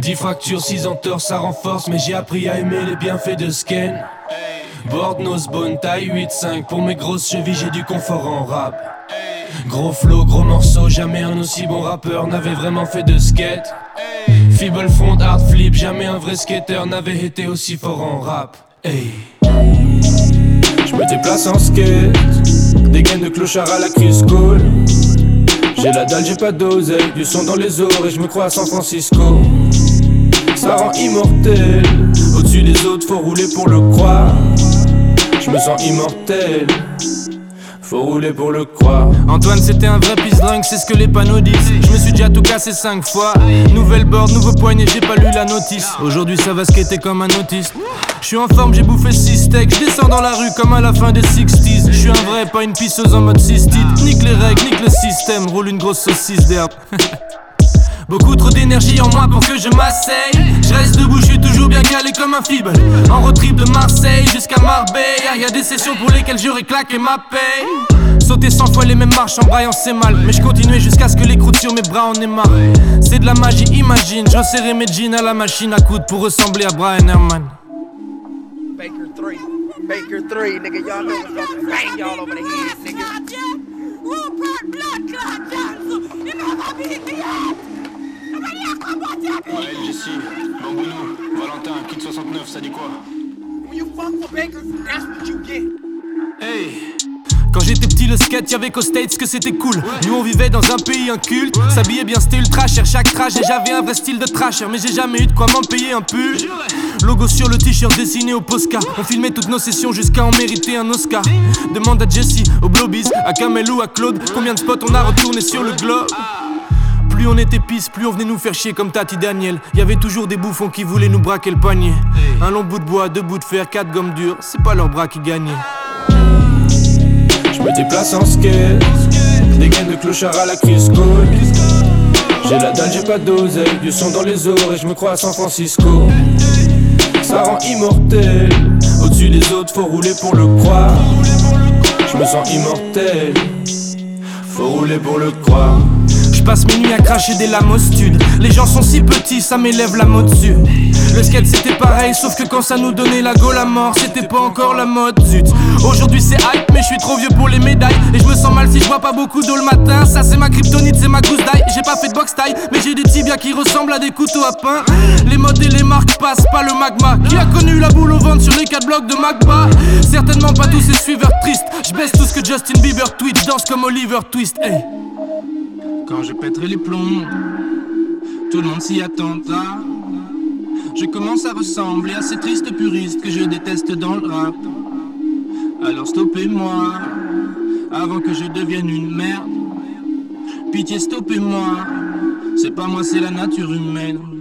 10 fractures, 6 entorses, ça renforce. Mais j'ai appris à aimer les bienfaits de Sken. Board, nose, bone, taille 8-5. Pour mes grosses chevilles, j'ai du confort en rap. Gros flow, gros morceau, jamais un aussi bon rappeur n'avait vraiment fait de skate. Feeble front, hard flip, jamais un vrai skater n'avait été aussi fort en rap. Hey. Je me déplace en skate, des gaines de clochard à la Crisco. J'ai la dalle, j'ai pas d'oseille, du son dans les oreilles, je me crois à San Francisco. Ça rend immortel, au-dessus des autres, faut rouler pour le croire. Je me sens immortel, faut rouler pour le croire. Antoine c'était un vrai pisse-drunk, c'est ce que les panneaux disent. Je me suis déjà tout cassé 5 fois. Nouvelle board, nouveau poignet, j'ai pas lu la notice. Aujourd'hui ça va skater comme un autiste. Je suis en forme, j'ai bouffé 6 steaks. Je descends dans la rue comme à la fin des 60s. Je suis un vrai, pas une pisseuse en mode cystite. Nique les règles, nique le système, roule une grosse saucisse d'herbe. Beaucoup trop d'énergie en moi pour que je m'asseye. Je reste debout, je suis toujours bien calé comme un feeble. En road trip de Marseille jusqu'à Marbella. Y'a des sessions pour lesquelles j'aurais claqué ma paye. Sauter 100 fois les mêmes marches en braillant c'est mal. Mais je continuais jusqu'à ce que les croûtes sur mes bras en aient marre. C'est de la magie, imagine. J'enserrais mes jeans à la machine à coudre pour ressembler à Brian Herman. Baker 3, Baker 3, nigga, y'all know what's about to bang y'all over the head, nigga. Ouais, Jessie, Bambounou, Valentin, Kid 69, ça dit quoi? When you fuck with Baker, that's what you get. Hey. Quand j'étais petit le skate y'avait qu'aux States que c'était cool. Nous on vivait dans un pays inculte. S'habiller bien c'était ultra cher chaque trajet. J'avais un vrai style de trasher mais j'ai jamais eu de quoi m'en payer un pull. Logo sur le t-shirt dessiné au Posca. On filmait toutes nos sessions jusqu'à en mériter un Oscar. Demande à Jessie, au Blobies, à Kamel ou à Claude combien de spots on a retourné sur le globe. Plus on était pisse, plus on venait nous faire chier comme Tati Daniel. Y'avait toujours des bouffons qui voulaient nous braquer le panier. Un long bout de bois, 2 bouts de fer, 4 gommes dures. C'est pas leurs bras qui gagnaient. Je me déplace en skate, des gaines de clochard à la Crisco. J'ai la dalle, j'ai pas d'oseille, du son dans les oreilles, je me crois à San Francisco. Ça rend immortel, au-dessus des autres, faut rouler pour le croire. Je me sens immortel, faut rouler pour le croire. Je passe mes nuits à cracher des lamostudes. Les gens sont si petits, ça m'élève la mode dessus. Le skate c'était pareil, sauf que quand ça nous donnait la gaule à mort, c'était pas encore la mode, zut. Aujourd'hui c'est hype, mais je suis trop vieux pour les médailles. Et je me sens mal si je vois pas beaucoup d'eau le matin. Ça c'est ma kryptonite, c'est ma gousse d'ail. J'ai pas fait de boxe taille, mais j'ai des tibias qui ressemblent à des couteaux à pain. Les modes et les marques passent pas le magma. Qui a connu la boule au ventre sur les 4 blocs de Magba? Certainement pas tous ces suiveurs tristes. Je baisse tout ce que Justin Bieber tweet, danse comme Oliver Twist, hey. Quand je pèterai les plombs, tout le monde s'y attendra. Je commence à ressembler à ces tristes puristes que je déteste dans le rap. Alors stoppez-moi, avant que je devienne une merde. Pitié stoppez-moi, c'est pas moi c'est la nature humaine.